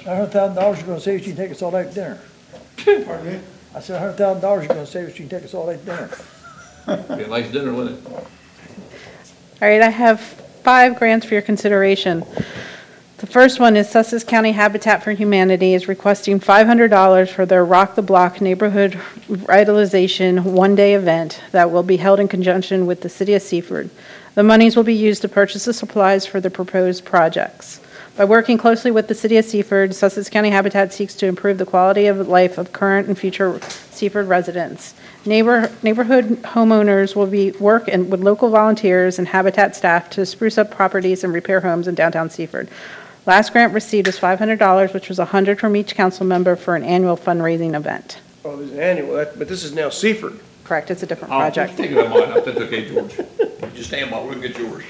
$100,000 you're gonna save us, you can take us all out to dinner. Pardon me? I said $100,000 you're gonna save us, you can take us all out to dinner. Be a nice dinner, wouldn't it? All right, I have 5 grants for your consideration. The first one is Sussex County Habitat for Humanity is requesting $500 for their Rock the Block neighborhood revitalization one-day event that will be held in conjunction with the City of Seaford. The monies will be used to purchase the supplies for the proposed projects. By working closely with the City of Seaford, Sussex County Habitat seeks to improve the quality of life of current and future Seaford residents. Neighborhood homeowners will be working with local volunteers and Habitat staff to spruce up properties and repair homes in downtown Seaford. Last grant received is $500, which was $100 from each council member for an annual fundraising event. Oh, there's an annual, but this is now Seaford. Correct, it's a different Oh, project. take it on mine. That's okay, George. Just stand by, we'll get yours.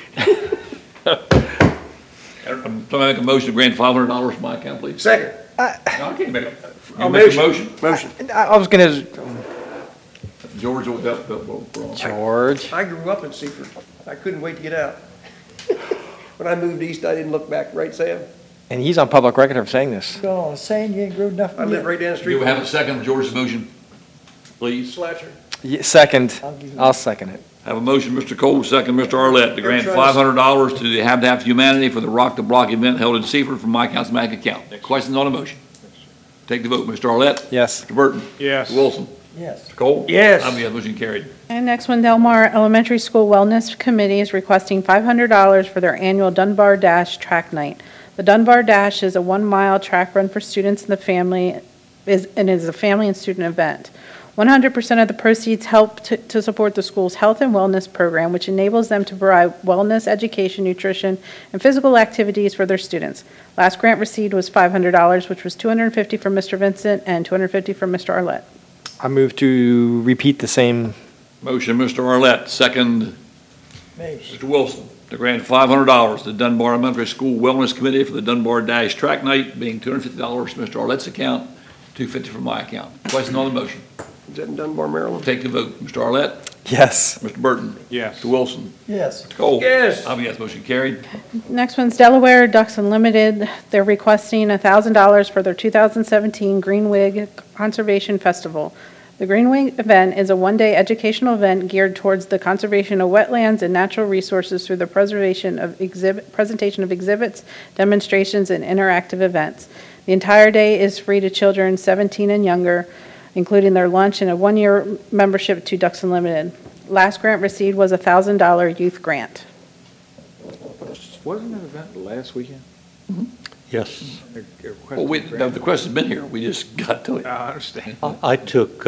I'm trying to make a motion to grant $500 from my account, please. Second. No, I can't make it. You Oh, make a motion. Motion. I was gonna, George, what wrong? George. I grew up in Seaford. I couldn't wait to get out. When I moved east, I didn't look back, right, Sam? And he's on public record of saying this. So, saying you ain't grew enough. I live right down the street. Do we have a second for George's motion? Please. Slatcher. Second, I'll second it. Have a motion, Mr. Cole, second, Mr. Arlett, to grant $500 to the Habitat for Humanity for the Rock the Block event held in Seaford from my council bank account. Questions on the motion? Take the vote, Mr. Arlett. Yes. Mr. Burton. Yes. Mr. Wilson. Yes. Mr. Cole. Yes. I'm a yes, motion carried. And next one, Delmar Elementary School Wellness Committee is requesting $500 for their annual Dunbar Dash Track Night. The Dunbar Dash is a 1-mile track run for students and the family, and is a family and student event. 100% of the proceeds help to support the school's health and wellness program, which enables them to provide wellness, education, nutrition, and physical activities for their students. Last grant received was $500, which was $250 from Mr. Vincent and $250 from Mr. Arlett. I move to repeat the same. Motion, Mr. Arlett, second, Me. Mr. Wilson, to grant $500 to Dunbar Elementary School Wellness Committee for the Dunbar Dash Track Night, being $250 from Mr. Arlett's account, $250 from my account. Question on the motion? Is that in Dunbar, Maryland? Take the vote. Mr. Arlett. Yes. Mr. Burton. Yes. Mr. Wilson. Yes. Mr. Cole. Yes. I'm a yes, motion carried. Next one's Delaware Ducks Unlimited. They're requesting $1,000 for their 2017 Greenwig Conservation Festival. The Greenwig event is a one-day educational event geared towards the conservation of wetlands and natural resources through the presentation of exhibits, demonstrations, and interactive events. The entire day is free to children 17 and younger, including their lunch and a 1-year membership to Ducks Unlimited. Last grant received was a $1,000 youth grant. Wasn't that event last weekend? Yes, Well, the question's been here. We just got to it. I understand. I took,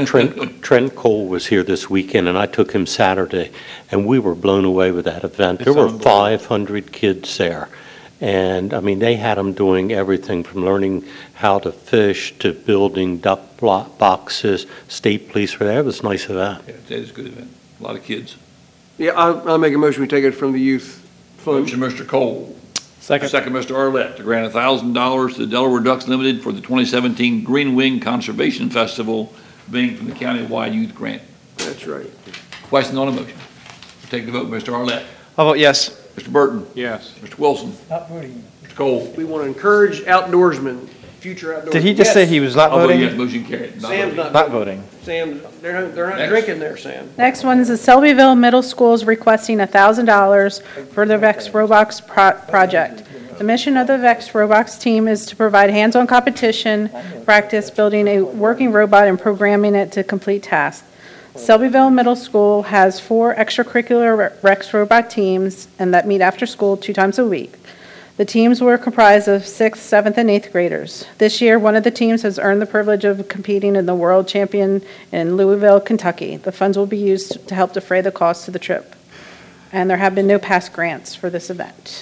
Trent Cole was here this weekend, and I took him Saturday, and we were blown away with that event. There were 500 kids there, and, I mean, they had them doing everything from learning how to fish to building duck boxes, state police were there. It was a nice event. Yeah, it is a good event. A lot of kids. Yeah, I'll make a motion, we take it from the youth fund. Motion, Mr. Cole. Second. Second, Mr. Arlett, to grant $1,000 to the Delaware Ducks Limited for the 2017 Green Wing Conservation Festival, being from the countywide youth grant. That's right. Question on the motion? Take the vote, Mr. Arlett. I'll vote yes. Mr. Burton. Yes. Mr. Wilson. Not voting. Mr. Cole. We want to encourage outdoorsmen, future outdoorsmen. Did he just say he was not I'll vote voting? yes, motion carried. Not Sam's voting. Not voting. Sam, they're not Next. drinking there, Sam. Next one is the Selbyville Middle School is requesting $1,000 for the VEX Robots project. The mission of the VEX Robots team is to provide hands-on competition practice, building a working robot and programming it to complete tasks. Selbyville Middle School has 4 extracurricular VEX Robot teams and that meet after school 2 times a week. The teams were comprised of 6th, 7th, and 8th graders. This year, one of the teams has earned the privilege of competing in the World Champion in Louisville, Kentucky. The funds will be used to help defray the cost of the trip. And there have been no past grants for this event.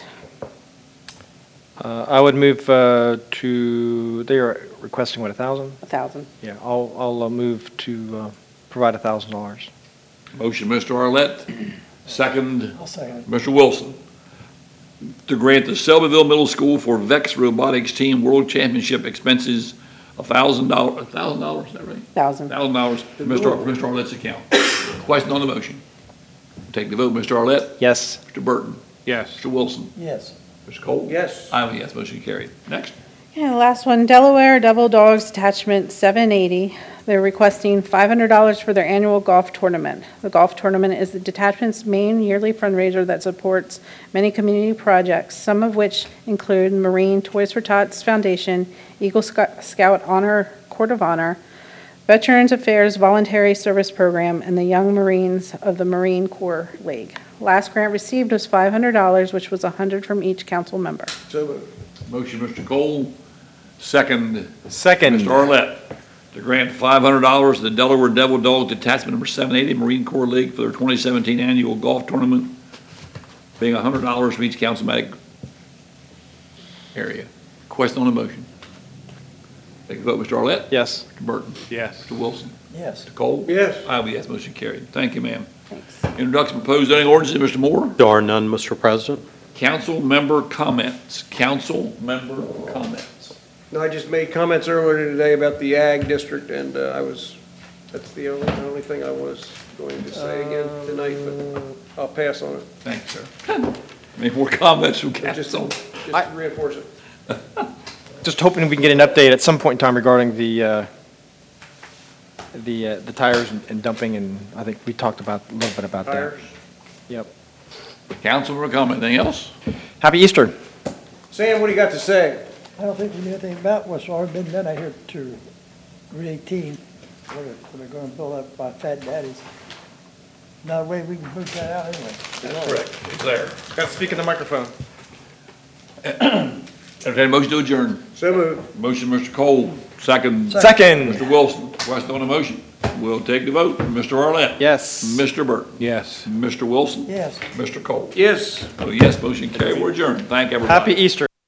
I would move to, they are requesting what, 1,000? 1,000. Yeah, I'll move to provide $1,000. Motion, Mr. Arlett. Second, I'll second it. Mr. Wilson, to grant the Selbyville Middle School for VEX Robotics Team World Championship expenses $1,000, $1,000, is that right? 1,000. $1,000 from Mr. Arlett's account. Question on the motion? Take the vote, Mr. Arlett. Yes. Mr. Burton. Yes. Mr. Wilson. Yes. Mr. Cole. Yes. I'm a yes, motion carried. Next. And the last one, Delaware Devil Dogs Detachment 780. They're requesting $500 for their annual golf tournament. The golf tournament is the detachment's main yearly fundraiser that supports many community projects, some of which include Marine Toys for Tots Foundation, Eagle Scout Honor Court of Honor, Veterans Affairs Voluntary Service Program, and the Young Marines of the Marine Corps League. Last grant received was $500, which was $100 from each council member. So moved. Motion, Mr. Cole. Second, Second. Mr. Arlett, to grant $500 to the Delaware Devil Dogs Detachment Number 780 Marine Corps League for their 2017 annual golf tournament, being $100 from each councilmatic area. Question on the motion. Take the vote, Mr. Arlett. Yes. Mr. Burton. Yes. Mr. Wilson. Yes. Mr. Cole. Yes. I will yes, motion carried. Thank you, ma'am. Thanks. Introduction proposed zoning ordinances, Mr. Moore. There are none, Mr. President. Council member comments. Council member comments. No, I just made comments earlier today about the ag district, and that's the only thing I was going to say again tonight, but I'll pass on it. Thank you, sir. Any more comments from Just council? to reinforce it. Just hoping we can get an update at some point in time regarding the tires and dumping, and I think we talked about a little bit about that. Tires. Yep. Council member comment. Anything else? Happy Easter. Sam, what do you got to say? I don't think we knew anything about what's already been done out here to Route 18, where they're gonna build up by Fat Daddy's. No way we can move that out anyway. That's correct. It's there. Got to speak in the microphone. Entertained a motion to adjourn. So moved. Motion, Mr. Cole. Second, Second. Mr. Wilson. Question on the motion. We'll take the vote. Mr. Arlett. Yes. Mr. Burton. Yes. Mr. Wilson. Yes. Mr. Cole. Yes. Oh, yes, motion carried. We're adjourned. Thank everybody. Happy Easter.